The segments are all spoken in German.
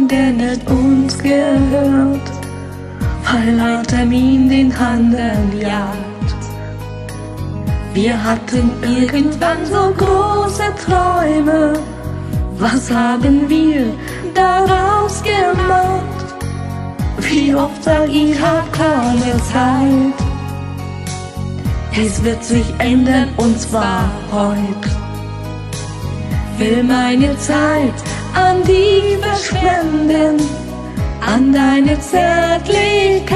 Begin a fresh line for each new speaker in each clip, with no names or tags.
der nicht uns gehört, weil ein Termin den anderen jagt. Wir hatten irgendwann so große Träume, was haben wir daraus gemacht? Wie oft sag ich, hab keine Zeit. Es wird sich ändern und zwar heute. Will meine Zeit an die verschwenden, an deine Zärtlichkeit.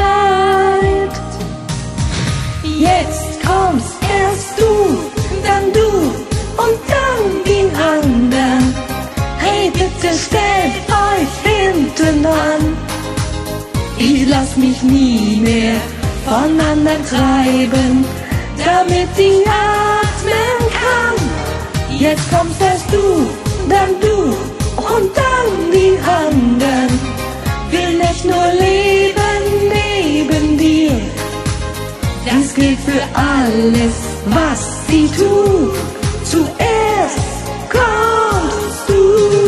Jetzt kommst erst du, dann du und dann die anderen. Hey, bitte stellt euch hinten an. Ich lass mich nie mehr von anderen treiben, damit ich atmen kann. Jetzt kommst erst du, dann du und dann die anderen. Will nicht nur leben neben dir, das gilt für alles, was ich tu. Zuerst kommst du.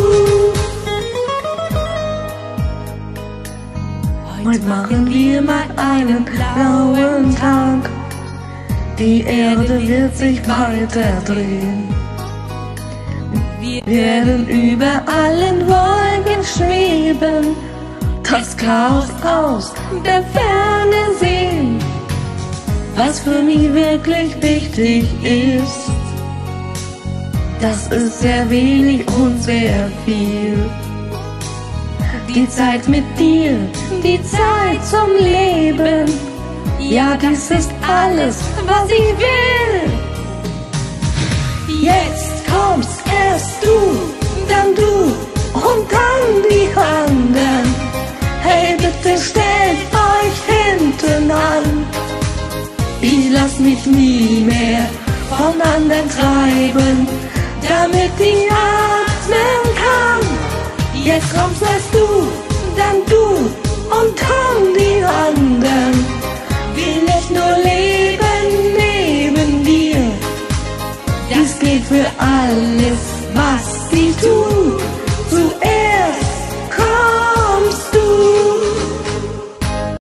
Heute machen wir mal einen blauen Tag. Die Erde wird sich weiter drehen. Wir werden über allen Wolken schweben, das Chaos aus der Ferne sehen. Was für mich wirklich wichtig ist, das ist sehr wenig und sehr viel. Die Zeit mit dir, die Zeit zum Leben, ja, das ist alles, was ich will. Jetzt kommst erst du, dann du und dann die anderen. Hey, bitte stellt euch hinten an. Ich lass mich nie mehr von anderen treiben, damit ich atmen kann. Jetzt kommst erst du, dann du und dann die anderen. Will nicht nur leben